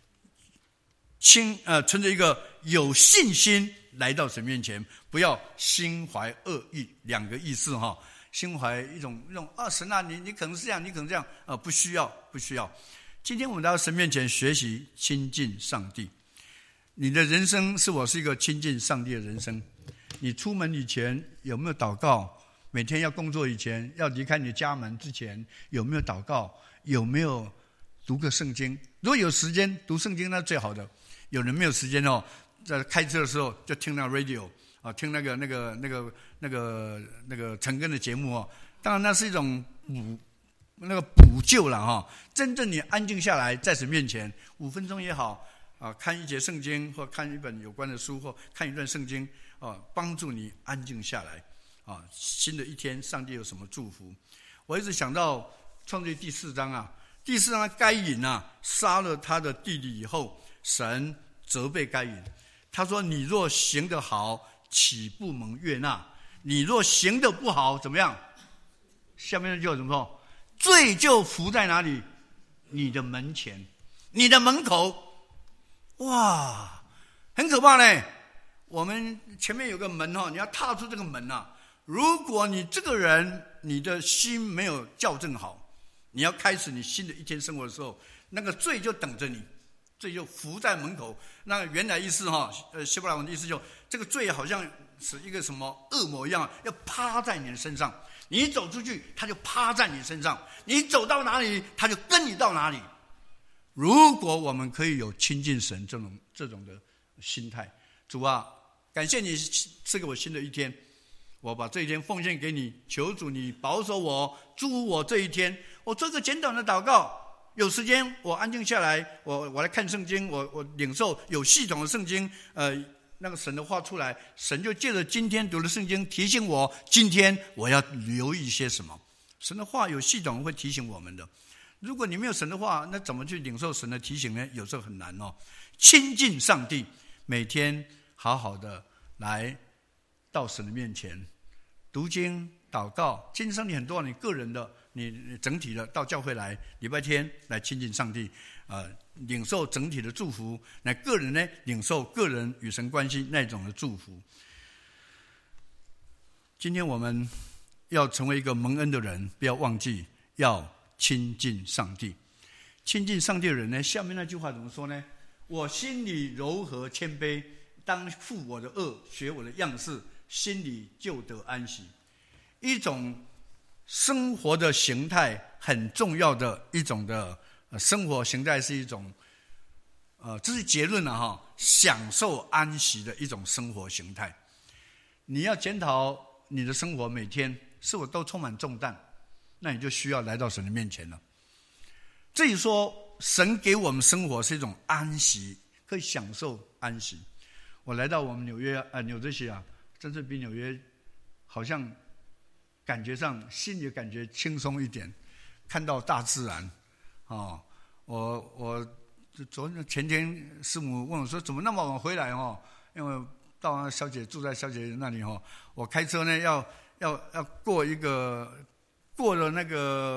存着一个有信心来到神面前，不要心怀恶意。两个意思心怀一种神你可能是这样，你可能这样不需要。今天我们来到神面前学习亲近上帝。你的人生是否是一个亲近上帝的人生？你出门以前有没有祷告？每天要工作以前，要离开你的家门之前，有没有祷告？有没有读个圣经？如果有时间读圣经，那最好的。有人没有时间在开车的时候就听那个 radio 听那个陈根的节目当然那是一种补救了真正你安静下来，在神面前5分钟也好看一节圣经，或看一本有关的书，或看一段圣经帮助你安静下来新的一天上帝有什么祝福。我一直想到创世记第4章第4章该隐杀了他的弟弟以后，神责备该隐，他说你若行得好，岂不蒙悦纳？你若行得不好，怎么样？下面就怎么说？罪就伏在哪里？你的门前，你的门口。哇，很可怕呢。我们前面有个门你要踏出这个门如果你这个人你的心没有校正好，你要开始你新的一天生活的时候，那个罪就等着你，罪就伏在门口。那原来意思希伯来文的意思就这个罪好像是一个什么恶魔一样，要趴在你的身上。你走出去，他就趴在你身上；你走到哪里，他就跟你到哪里。如果我们可以有亲近神这种的心态，主感谢你赐给我新的一天，我把这一天奉献给你，求主你保守我，祝福我这一天。我做个简短的祷告，有时间我安静下来，我来看圣经，我领受有系统的圣经那个神的话出来，神就借着今天读的圣经提醒我，今天我要留意些什么。神的话有系统会提醒我们的。如果你没有神的话，那怎么去领受神的提醒呢？有时候很难哦。亲近上帝，每天好好的来到神的面前读经祷告。亲近上帝很多，你个人的，你整体的到教会来，礼拜天来亲近上帝，领受整体的祝福。那个人呢，领受个人与神关系那种的祝福。今天我们要成为一个蒙恩的人，不要忘记要亲近上帝。亲近上帝的人呢，下面那句话怎么说呢？我心里柔和谦卑，当负我的恶，学我的样式，心里就得安息。一种生活的形态，很重要的一种的生活形态，是一种这是结论了哈，享受安息的一种生活形态。你要检讨你的生活，每天是否都充满重担，那你就需要来到神的面前了。至于说神给我们生活是一种安息，可以享受安息。我来到我们纽泽西啊，真是比纽约好像感觉上心里感觉轻松一点，看到大自然我前天师母问我说怎么那么晚回来因为到小姐住在小姐那里我开车呢要过了那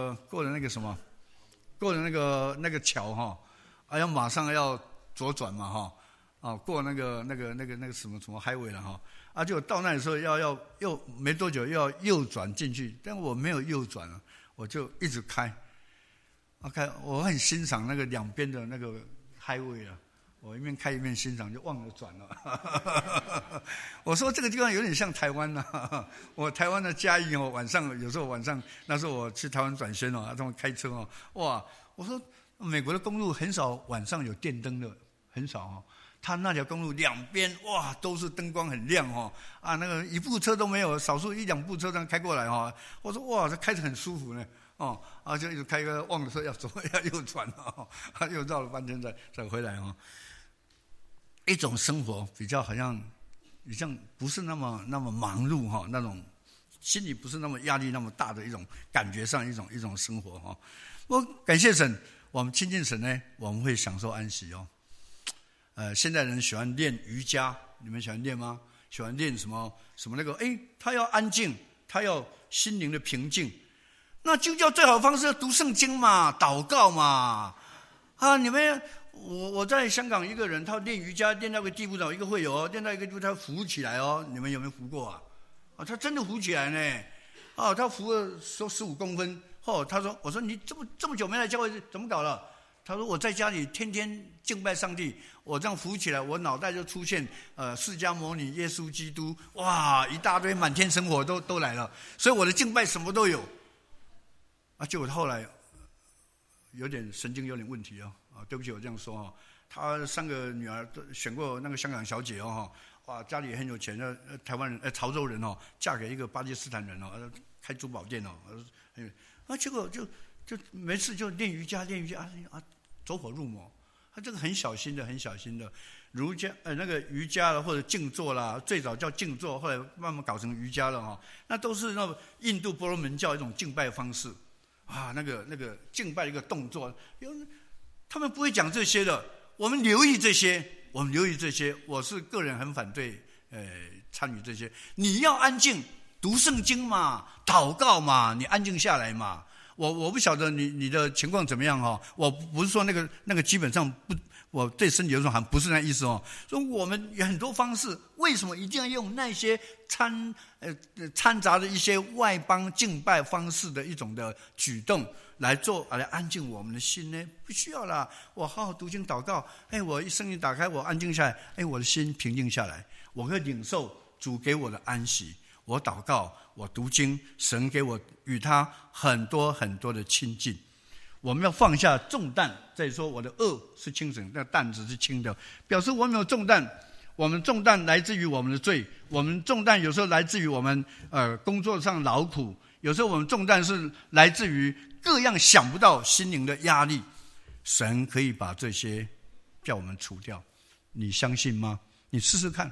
个桥要马上要左转嘛过那个什么 highway 了就到那里的时候又没多久又要右转进去，但我没有右转了，我就一直开。我很欣赏那个两边的那个 highway 啊，我一面开一面欣赏，就忘了转了。我说这个地方有点像台湾啊，我台湾的嘉义有时候晚上那时候我去台湾转宣他们开车哇，我说美国的公路很少晚上有电灯的，很少他那条公路两边哇都是灯光很亮那个一部车都没有，少数一两部车这样开过来我说哇这开着很舒服呢就一直开个忘了说要右转又绕了半天再回来一种生活比较好像不是那么忙碌那种心里不是那么压力那么大的一种感觉上一种生活我感谢神，我们亲近神呢，我们会享受安息现在人喜欢练瑜伽，你们喜欢练吗？喜欢练什么那个他要安静，他要心灵的平静。那基督教最好的方式读圣经嘛，祷告嘛你们我在香港一个人，他练瑜伽练到一个地步，一个会友练到一个地步他浮起来你们有没有浮过他真的浮起来呢他浮了说15公分他说我说你这么久没来教会怎么搞了？他说我在家里天天敬拜上帝，我这样浮起来，我脑袋就出现释迦牟尼、耶稣基督，哇，一大堆满天神火都来了，所以我的敬拜什么都有结果后来有点神经有点问题对不起我这样说他3个女儿都选过那个香港小姐哇，家里也很有钱的台湾人潮州人嫁给一个巴基斯坦人开珠宝店结果就没事就练瑜伽走火入魔。他这个很小心的那个瑜伽了或者静坐啦，最早叫静坐，后来慢慢搞成瑜伽了那都是那印度婆罗门教一种敬拜方式那个敬拜的一个动作，他们不会讲这些的，我们留意这些，我是个人很反对参与这些。你要安静读圣经嘛，祷告嘛，你安静下来嘛。我不晓得你的情况怎么样我不是说那个基本上不，我对身体有种好像不是那意思说我们有很多方式，为什么一定要用那些掺杂的一些外邦敬拜方式的一种的举动来安静我们的心呢？不需要啦，我好好读经祷告，我一声音打开，我安静下来，我的心平静下来，我会领受主给我的安息。我祷告，我读经，神给我与他很多很多的亲近。我们要放下重担，再说我的恶是轻省，那担子是轻的，表示我们有重担。我们重担来自于我们的罪，我们重担有时候来自于我们工作上劳苦，有时候我们重担是来自于各样想不到心灵的压力。神可以把这些叫我们除掉，你相信吗？你试试看。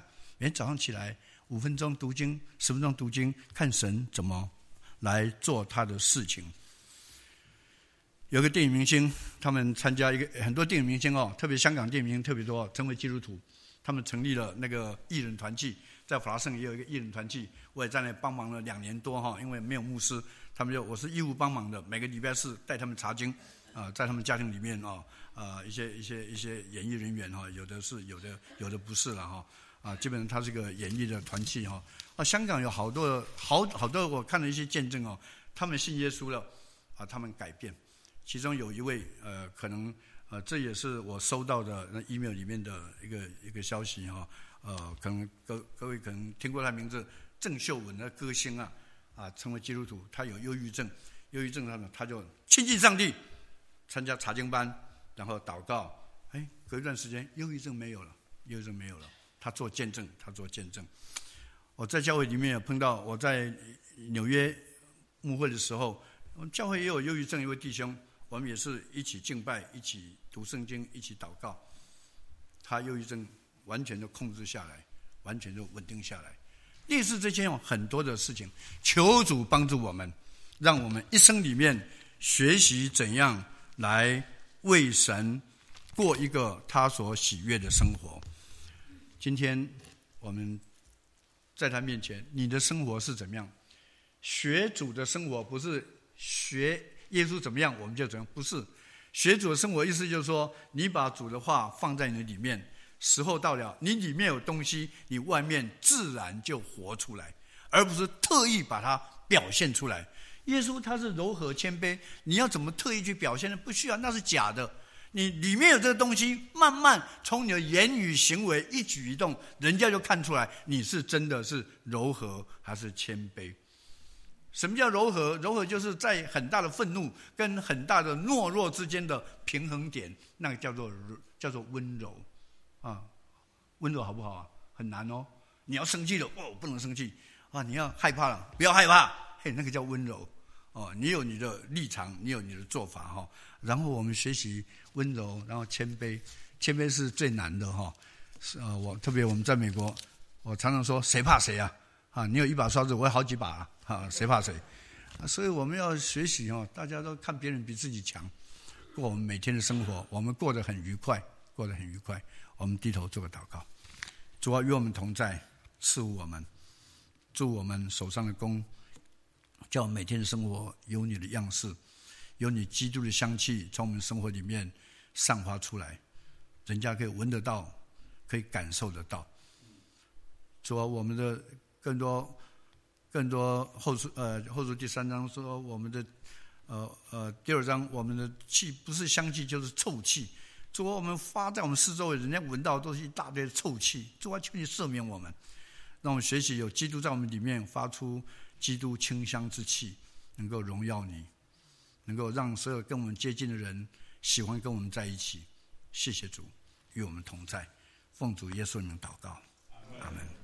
每天早上起来5分钟读经，10分钟读经，看神怎么来做他的事情。有个电影明星，他们参加很多电影明星特别香港电影明星特别多，成为基督徒。他们成立了那个艺人团契，在法拉盛也有一个艺人团契，我也在那帮忙了2年多因为没有牧师，我是义务帮忙的，每个礼拜4带他们查经在他们家庭里面一些演艺人员有的是，有的不是了基本上他是个演艺的团契香港有好多我看了一些见证他们信耶稣了他们改变。其中有一位可能这也是我收到的那 email 里面的一个消息可能各位可能听过他名字，郑秀文的歌星成为基督徒，他有忧郁症他就亲近上帝，参加查经班，然后祷告，隔一段时间忧郁症没有了，他做见证。我在教会里面有碰到，我在纽约牧会的时候，我们教会也有忧郁症一位弟兄，我们也是一起敬拜，一起读圣经，一起祷告，他忧郁症完全都控制下来，完全都稳定下来。类似这些很多的事情，求主帮助我们，让我们一生里面学习怎样来为神过一个他所喜悦的生活。今天我们在他面前，你的生活是怎么样？学主的生活不是学耶稣怎么样我们就怎样，不是。学主的生活意思就是说，你把主的话放在你的里面，时候到了，你里面有东西，你外面自然就活出来，而不是特意把它表现出来。耶稣他是柔和谦卑，你要怎么特意去表现呢？不需要，那是假的。你里面有这个东西，慢慢从你的言语行为一举一动，人家就看出来你是真的是柔和还是谦卑。什么叫柔和？柔和就是在很大的愤怒跟很大的懦弱之间的平衡点，那个叫做温柔温柔好不好很难你要生气了我不能生气你要害怕了不要害怕，那个叫温柔你有你的立场，你有你的做法然后我们学习温柔，然后谦卑是最难的特别我们在美国，我常常说谁怕谁你有一把刷子，我有好几把谁怕谁所以我们要学习大家都看别人比自己强，过我们每天的生活，我们过得很愉快。我们低头做个祷告。主与我们同在，赐福我们，祝我们手上的工，叫我们每天的生活有你的样式，有你基督的香气从我们生活里面散发出来，人家可以闻得到，可以感受得到。主我们的更多后书第3章说，我们的第2章，我们的气不是香气就是臭气。主我们发在我们四周围，人家闻到都是一大堆的臭气。主求你赦免我们，让我们学习有基督在我们里面发出基督清香之气，能够荣耀你，能够让所有跟我们接近的人喜欢跟我们在一起。谢谢主与我们同在，奉主耶稣的名祷告，阿们。